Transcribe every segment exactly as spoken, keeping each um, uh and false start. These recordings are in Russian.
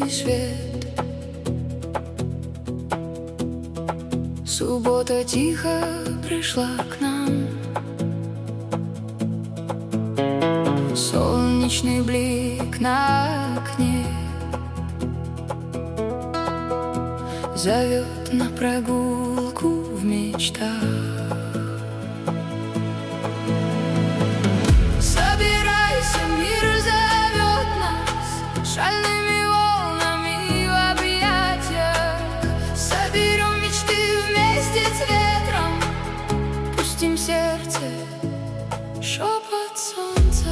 вместе свет. Суббота тихо пришла к нам. Солнечный блик на окне зовет на прогулку в мечтах. Собирайся, мир зовет нас шальными волнами в объятиях. Соберем мечты вместе с ветром, пустим сердце шепот солнца.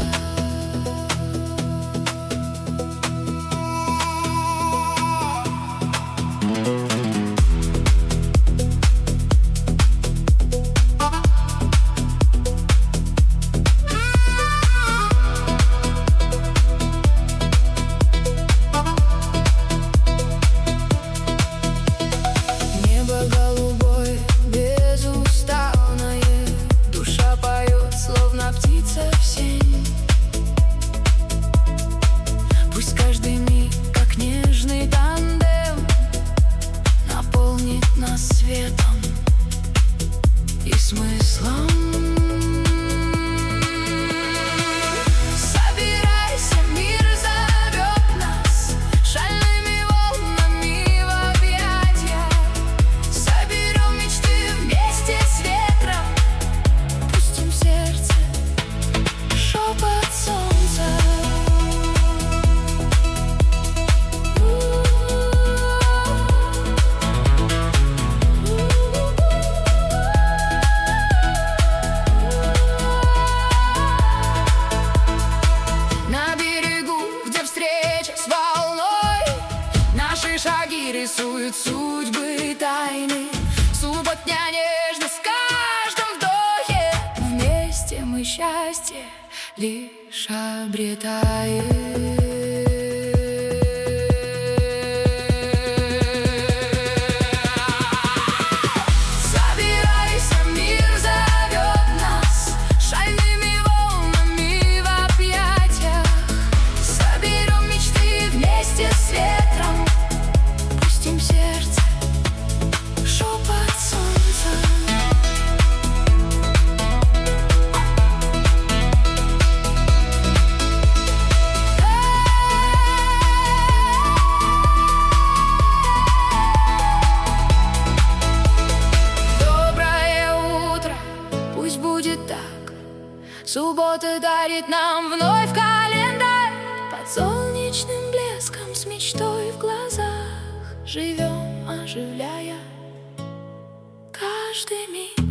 Голубой, безуставное, душа поет, словно птица в сень. Пусть каждый миг, как нежный тандем, наполнит нас светом и смыслом. Собирайся, мир зовет нас шальными волнами в объятиях. Соберем мечты вместе с ветром, пустим сердце шепот солнца. На берегу, где встреча с волной, наши шаги рисуют судьбы тайны. Субботня нежность в каждом вдохе. Вместе мы счастье лишь обретаем. Собирайся, мир зовет нас шальными волнами в объятиях. Соберем мечты вместе с ветром, пустим сердце шепот солнца. Доброе утро, пусть будет так. Суббота дарит нам вновь календарь. Под солнечным блеском с мечтой в глазах живем, оживляя каждый миг.